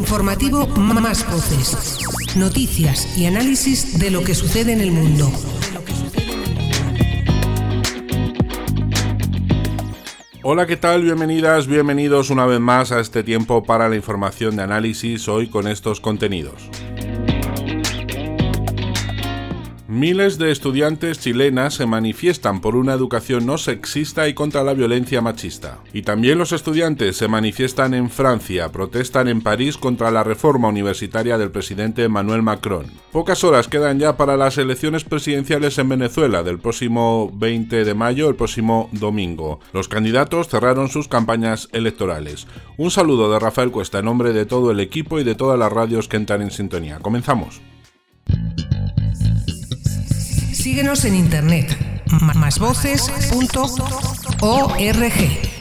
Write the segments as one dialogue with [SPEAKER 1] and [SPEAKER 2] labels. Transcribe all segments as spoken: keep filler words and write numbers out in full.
[SPEAKER 1] Informativo Más Voces. Noticias y análisis de lo que sucede en el mundo.
[SPEAKER 2] Hola, ¿qué tal? Bienvenidas, bienvenidos una vez más a este tiempo para la información de análisis, hoy con estos contenidos. Miles de estudiantes chilenas se manifiestan por una educación no sexista y contra la violencia machista. Y también los estudiantes se manifiestan en Francia, protestan en París contra la reforma universitaria del presidente Emmanuel Macron. Pocas horas quedan ya para las elecciones presidenciales en Venezuela del próximo veinte de mayo, el próximo domingo. Los candidatos cerraron sus campañas electorales. Un saludo de Rafael Cuesta en nombre de todo el equipo y de todas las radios que entran en sintonía. Comenzamos.
[SPEAKER 1] Síguenos en internet, más voces punto org.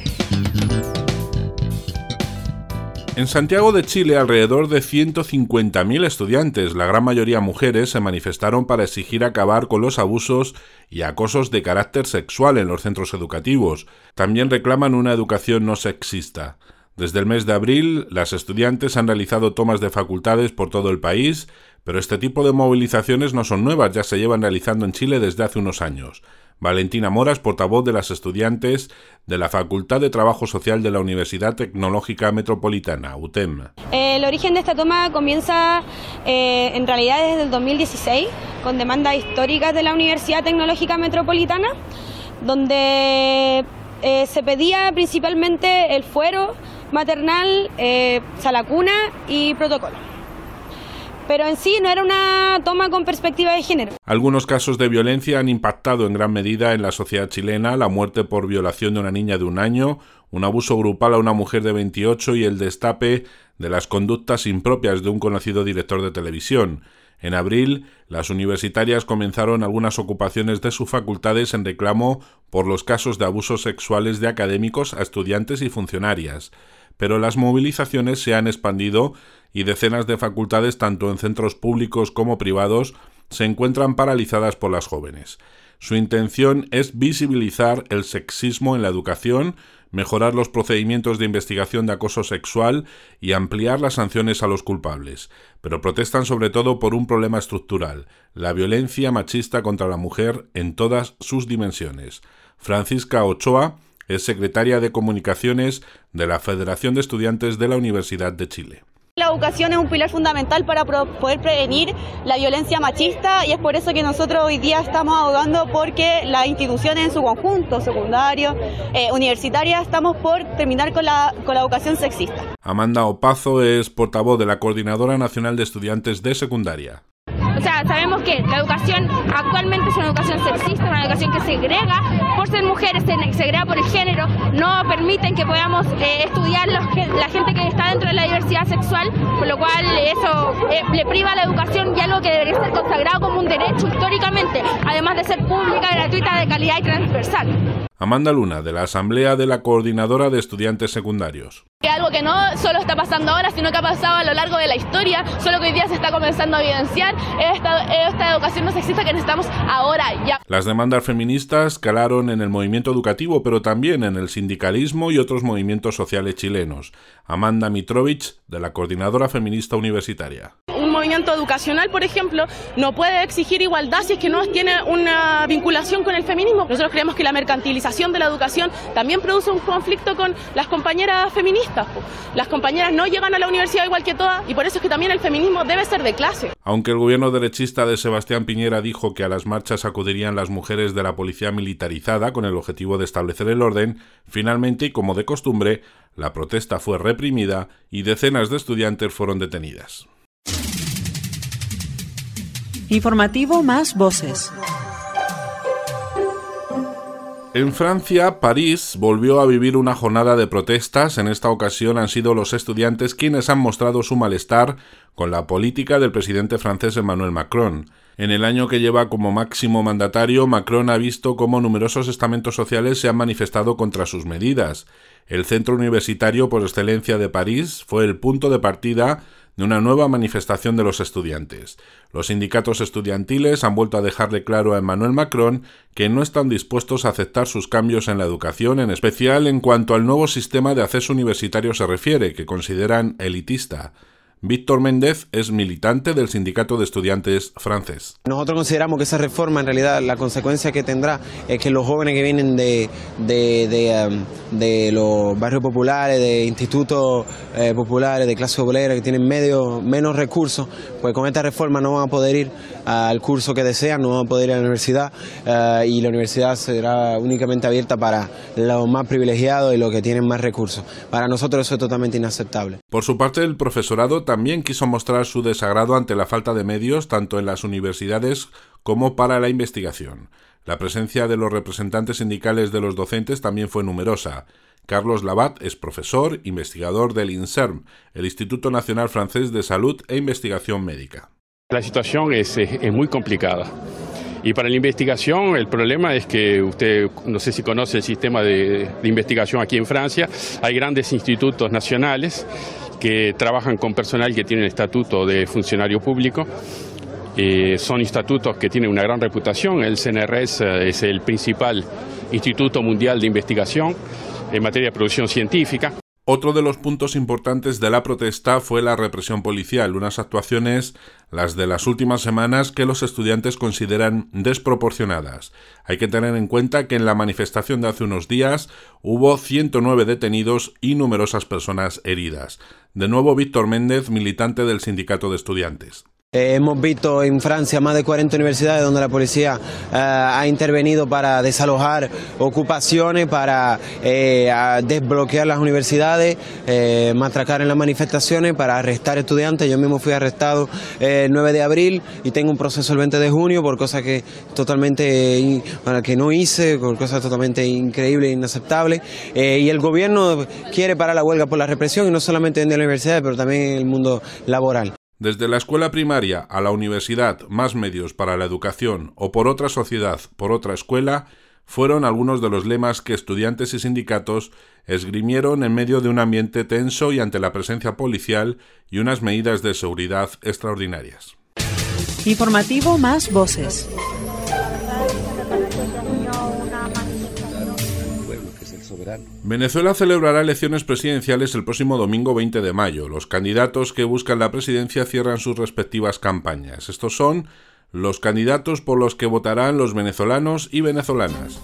[SPEAKER 2] En Santiago de Chile, alrededor de ciento cincuenta mil estudiantes, la gran mayoría mujeres, se manifestaron para exigir acabar con los abusos y acosos de carácter sexual en los centros educativos. También reclaman una educación no sexista. Desde el mes de abril, las estudiantes han realizado tomas de facultades por todo el país, pero este tipo de movilizaciones no son nuevas, ya se llevan realizando en Chile desde hace unos años. Valentina Moras, portavoz de las estudiantes de la Facultad de Trabajo Social de la Universidad Tecnológica Metropolitana, U T E M.
[SPEAKER 3] El origen de esta toma comienza eh, en realidad desde el dos mil dieciséis, con demandas históricas de la Universidad Tecnológica Metropolitana, donde eh, se pedía principalmente el fuero maternal, eh, sala cuna y protocolo. Pero en sí no era una toma con perspectiva de género.
[SPEAKER 2] Algunos casos de violencia han impactado en gran medida en la sociedad chilena: la muerte por violación de una niña de un año, un abuso grupal a una mujer de veintiocho y el destape de las conductas impropias de un conocido director de televisión. En abril, las universitarias comenzaron algunas ocupaciones de sus facultades en reclamo por los casos de abusos sexuales de académicos a estudiantes y funcionarias. Pero las movilizaciones se han expandido y decenas de facultades, tanto en centros públicos como privados, se encuentran paralizadas por las jóvenes. Su intención es visibilizar el sexismo en la educación, mejorar los procedimientos de investigación de acoso sexual y ampliar las sanciones a los culpables. Pero protestan sobre todo por un problema estructural: la violencia machista contra la mujer en todas sus dimensiones. Francisca Ochoa es secretaria de Comunicaciones de la Federación de Estudiantes de la Universidad de Chile.
[SPEAKER 3] La educación es un pilar fundamental para poder prevenir la violencia machista, y es por eso que nosotros hoy día estamos abogando porque las instituciones en su conjunto, secundario, eh, universitaria, estamos por terminar con la, con la educación sexista.
[SPEAKER 2] Amanda Opazo es portavoz de la Coordinadora Nacional de Estudiantes de Secundaria.
[SPEAKER 4] O sea, sabemos que la educación actualmente es una educación sexista, una educación que segrega por ser mujeres, se segrega por el género, no permiten que podamos eh, estudiar los, la gente que está dentro de la diversidad sexual, por lo cual eso eh, le priva a la educación y algo que debería ser consagrado como un derecho históricamente, además de ser pública, gratuita, de calidad y transversal.
[SPEAKER 2] Amanda Luna, de la Asamblea de la Coordinadora de Estudiantes Secundarios.
[SPEAKER 5] Es algo que no solo está pasando ahora, sino que ha pasado a lo largo de la historia, solo que hoy día se está comenzando a evidenciar esta, esta educación no sexista que necesitamos ahora ya.
[SPEAKER 2] Las demandas feministas calaron en el movimiento educativo, pero también en el sindicalismo y otros movimientos sociales chilenos. Amanda Mitrovich, de la Coordinadora Feminista Universitaria.
[SPEAKER 6] Un movimiento educacional, por ejemplo, no puede exigir igualdad si es que no tiene una vinculación con el feminismo. Nosotros creemos que la mercantilización de la educación también produce un conflicto con las compañeras feministas. Las compañeras no llegan a la universidad igual que todas, y por eso es que también el feminismo debe ser de clase.
[SPEAKER 2] Aunque el gobierno derechista de Sebastián Piñera dijo que a las marchas acudirían las mujeres de la policía militarizada con el objetivo de establecer el orden, finalmente, y como de costumbre, la protesta fue reprimida y decenas de estudiantes fueron detenidas.
[SPEAKER 7] Informativo Más Voces.
[SPEAKER 2] En Francia, París volvió a vivir una jornada de protestas. En esta ocasión han sido los estudiantes quienes han mostrado su malestar con la política del presidente francés Emmanuel Macron. En el año que lleva como máximo mandatario, Macron ha visto cómo numerosos estamentos sociales se han manifestado contra sus medidas. El centro universitario por excelencia de París fue el punto de partida de una nueva manifestación de los estudiantes. Los sindicatos estudiantiles han vuelto a dejarle claro a Emmanuel Macron que no están dispuestos a aceptar sus cambios en la educación, en especial en cuanto al nuevo sistema de acceso universitario se refiere, que consideran elitista. Víctor Méndez es militante del Sindicato de Estudiantes francés.
[SPEAKER 8] Nosotros consideramos que esa reforma, en realidad, la consecuencia que tendrá es que los jóvenes que vienen de, de, de, um, de los barrios populares, de institutos eh, populares, de clase obrera, que tienen medio, menos recursos, pues con esta reforma no van a poder ir al curso que desean, no van a poder ir a la universidad uh, y la universidad será únicamente abierta para los más privilegiados y los que tienen más recursos. Para nosotros eso es totalmente inaceptable.
[SPEAKER 2] Por su parte, el profesorado también quiso mostrar su desagrado ante la falta de medios tanto en las universidades como para la investigación. La presencia de los representantes sindicales de los docentes también fue numerosa. Carlos Labat es profesor, investigador del INSERM, el Instituto Nacional Francés de Salud e Investigación Médica.
[SPEAKER 9] La situación es, es, es muy complicada. Y para la investigación el problema es que usted, no sé si conoce el sistema de, de investigación aquí en Francia, hay grandes institutos nacionales que trabajan con personal que tiene el estatuto de funcionario público. Eh, son estatutos que tienen una gran reputación. El C N R S es el principal instituto mundial de investigación en materia de producción científica.
[SPEAKER 2] Otro de los puntos importantes de la protesta fue la represión policial, unas actuaciones, las de las últimas semanas, que los estudiantes consideran desproporcionadas. Hay que tener en cuenta que en la manifestación de hace unos días hubo ciento nueve detenidos y numerosas personas heridas. De nuevo, Víctor Méndez, militante del Sindicato de Estudiantes.
[SPEAKER 8] Eh, hemos visto en Francia más de cuarenta universidades donde la policía eh, ha intervenido para desalojar ocupaciones, para eh, desbloquear las universidades, eh, matracar en las manifestaciones, para arrestar estudiantes. Yo mismo fui arrestado eh, el nueve de abril y tengo un proceso el veinte de junio por cosas que totalmente bueno, que no hice, por cosas totalmente increíbles e inaceptables. Eh, y el gobierno quiere parar la huelga por la represión, y no solamente en la universidad, pero también en el mundo laboral.
[SPEAKER 2] Desde la escuela primaria a la universidad, más medios para la educación o por otra sociedad, por otra escuela, fueron algunos de los lemas que estudiantes y sindicatos esgrimieron en medio de un ambiente tenso y ante la presencia policial y unas medidas de seguridad extraordinarias.
[SPEAKER 7] Informativo Más Voces.
[SPEAKER 2] Venezuela celebrará elecciones presidenciales el próximo domingo veinte de mayo. Los candidatos que buscan la presidencia cierran sus respectivas campañas. Estos son los candidatos por los que votarán los venezolanos y venezolanas.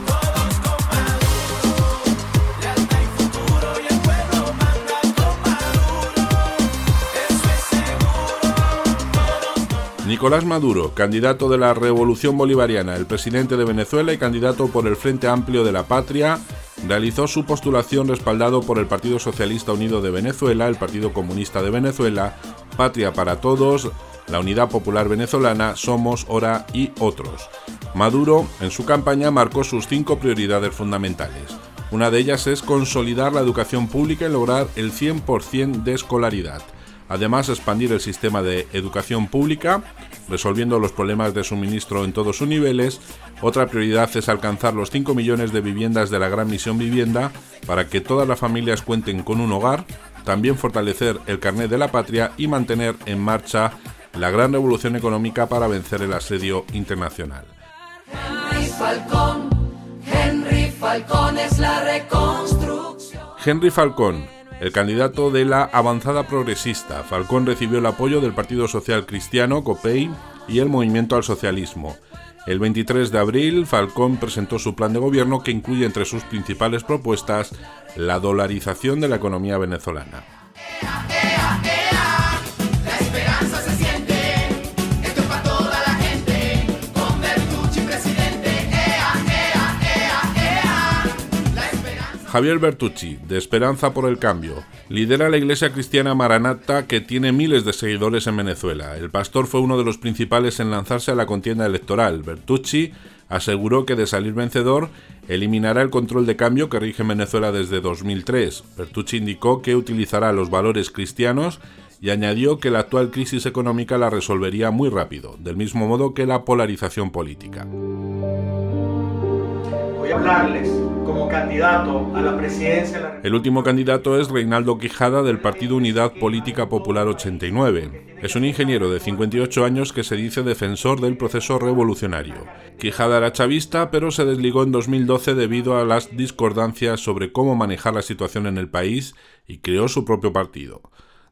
[SPEAKER 2] Nicolás Maduro, candidato de la Revolución Bolivariana, el presidente de Venezuela y candidato por el Frente Amplio de la Patria, realizó su postulación respaldado por el Partido Socialista Unido de Venezuela, el Partido Comunista de Venezuela, Patria para Todos, la Unidad Popular Venezolana, Somos, Hora y otros. Maduro, en su campaña, marcó sus cinco prioridades fundamentales. Una de ellas es consolidar la educación pública y lograr el cien por ciento de escolaridad. Además, expandir el sistema de educación pública, resolviendo los problemas de suministro en todos sus niveles. Otra prioridad es alcanzar los cinco millones de viviendas de la Gran Misión Vivienda para que todas las familias cuenten con un hogar. También fortalecer el carnet de la patria y mantener en marcha la gran revolución económica para vencer el asedio internacional.
[SPEAKER 10] Henry Falcón, Henry Falcón es la reconstrucción.
[SPEAKER 2] Henry Falcón, el candidato de la avanzada progresista. Falcón recibió el apoyo del Partido Social Cristiano, COPEI, y el Movimiento al Socialismo. El veintitrés de abril, Falcón presentó su plan de gobierno que incluye entre sus principales propuestas la dolarización de la economía venezolana. Javier Bertucci, de Esperanza por el Cambio, lidera la iglesia cristiana Maranata, que tiene miles de seguidores en Venezuela. El pastor fue uno de los principales en lanzarse a la contienda electoral. Bertucci aseguró que, de salir vencedor, eliminará el control de cambio que rige en Venezuela desde dos mil tres. Bertucci indicó que utilizará los valores cristianos y añadió que la actual crisis económica la resolvería muy rápido, del mismo modo que la polarización política.
[SPEAKER 11] Voy a hablarles como candidato a la presidencia de la República.
[SPEAKER 2] El último candidato es Reinaldo Quijada, del Partido Unidad Política Popular ochenta y nueve. Es un ingeniero de cincuenta y ocho años que se dice defensor del proceso revolucionario. Quijada era chavista, pero se desligó en dos mil doce debido a las discordancias sobre cómo manejar la situación en el país y creó su propio partido.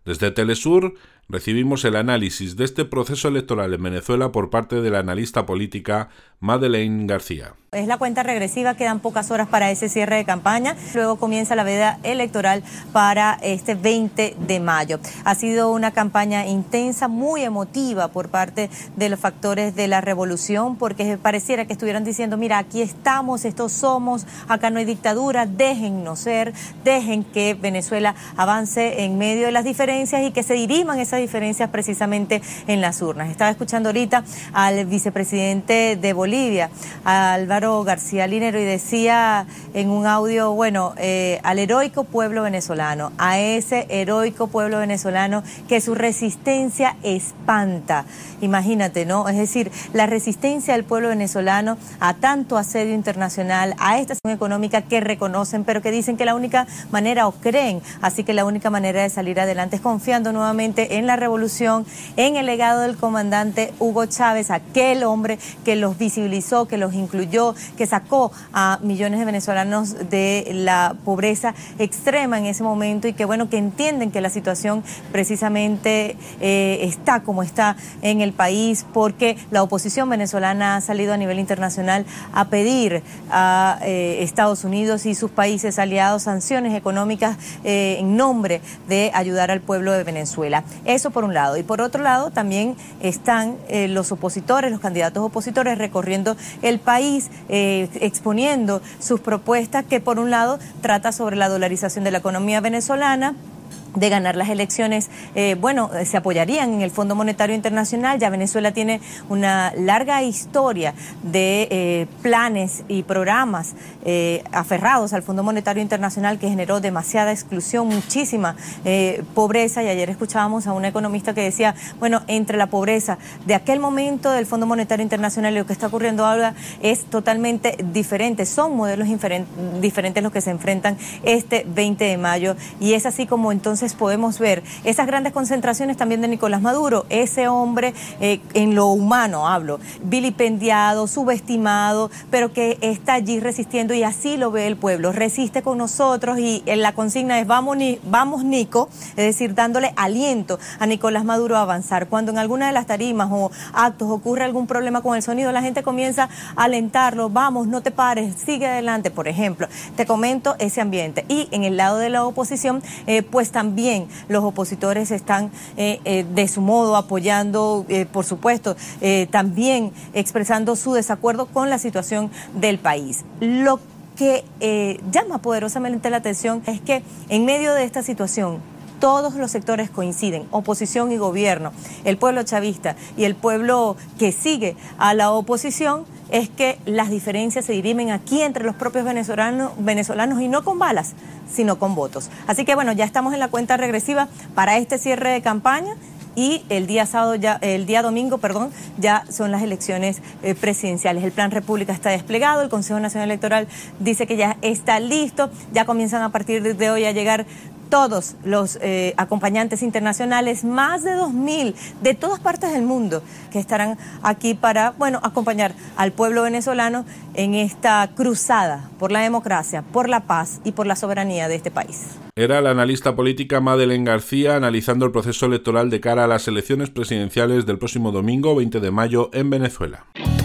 [SPEAKER 2] Desde Telesur recibimos el análisis de este proceso electoral en Venezuela por parte de la analista política Madeleine García.
[SPEAKER 12] Es la cuenta regresiva, quedan pocas horas para ese cierre de campaña, luego comienza la veda electoral para este veinte de mayo. Ha sido una campaña intensa, muy emotiva por parte de los factores de la revolución, porque pareciera que estuvieran diciendo, mira, aquí estamos, estos somos, acá no hay dictadura, déjennos ser, dejen que Venezuela avance en medio de las diferencias y que se diriman esas diferencias precisamente en las urnas. Estaba escuchando ahorita al vicepresidente de Bolivia, a Álvaro García Linero, y decía en un audio, bueno, eh, al heroico pueblo venezolano, a ese heroico pueblo venezolano que su resistencia espanta. Imagínate, ¿no? Es decir, la resistencia del pueblo venezolano a tanto asedio internacional, a esta situación económica que reconocen, pero que dicen que la única manera, o creen, así que la única manera de salir adelante es confiando nuevamente en la revolución, en el legado del comandante Hugo Chávez, aquel hombre que los visibilizó, que los incluyó, que sacó a millones de venezolanos de la pobreza extrema en ese momento, y que bueno, que entienden que la situación precisamente eh, está como está en el país, porque la oposición venezolana ha salido a nivel internacional a pedir a eh, Estados Unidos y sus países aliados sanciones económicas eh, en nombre de ayudar al pueblo de Venezuela. Eso por un lado. Y por otro lado también están eh, los opositores, los candidatos opositores recorriendo el país, eh, exponiendo sus propuestas, que por un lado trata sobre la dolarización de la economía venezolana, de ganar las elecciones, eh, bueno, se apoyarían en el Fondo Monetario Internacional. Ya Venezuela tiene una larga historia de eh, planes y programas eh, aferrados al Fondo Monetario Internacional, que generó demasiada exclusión, muchísima eh, pobreza, y ayer escuchábamos a una economista que decía, bueno, entre la pobreza de aquel momento del Fondo Monetario Internacional y lo que está ocurriendo ahora es totalmente diferente, son modelos diferentes los que se enfrentan este veinte de mayo, y es así como entonces podemos ver esas grandes concentraciones también de Nicolás Maduro, ese hombre eh, en lo humano hablo, vilipendiado, subestimado, pero que está allí resistiendo, y así lo ve el pueblo, resiste con nosotros, y la consigna es vamos, ni, vamos Nico, es decir, dándole aliento a Nicolás Maduro a avanzar. Cuando en alguna de las tarimas o actos ocurre algún problema con el sonido, la gente comienza a alentarlo, vamos, no te pares, sigue adelante, por ejemplo. Te comento ese ambiente. Y en el lado de la oposición, eh, pues también También los opositores están eh, eh, de su modo apoyando, eh, por supuesto, eh, también expresando su desacuerdo con la situación del país. Lo que eh, llama poderosamente la atención es que en medio de esta situación todos los sectores coinciden, oposición y gobierno, el pueblo chavista y el pueblo que sigue a la oposición, es que las diferencias se dirimen aquí entre los propios venezolanos, venezolanos y no con balas, sino con votos. Así que bueno, ya estamos en la cuenta regresiva para este cierre de campaña, y el día sábado ya, el día domingo, perdón, ya son las elecciones eh, presidenciales. El Plan República está desplegado, el Consejo Nacional Electoral dice que ya está listo, ya comienzan a partir de hoy a llegar todos los eh, acompañantes internacionales, más de dos mil de todas partes del mundo, que estarán aquí para, bueno, acompañar al pueblo venezolano en esta cruzada por la democracia, por la paz y por la soberanía de este país.
[SPEAKER 2] Era la analista política Madeleine García analizando el proceso electoral de cara a las elecciones presidenciales del próximo domingo veinte de mayo en Venezuela.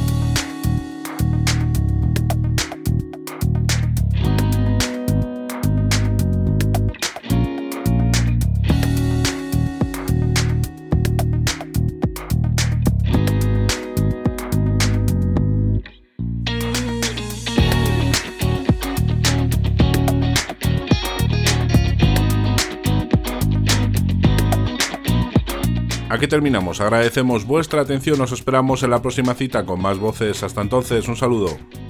[SPEAKER 2] Aquí terminamos, agradecemos vuestra atención, os esperamos en la próxima cita con más voces. Hasta entonces, un saludo.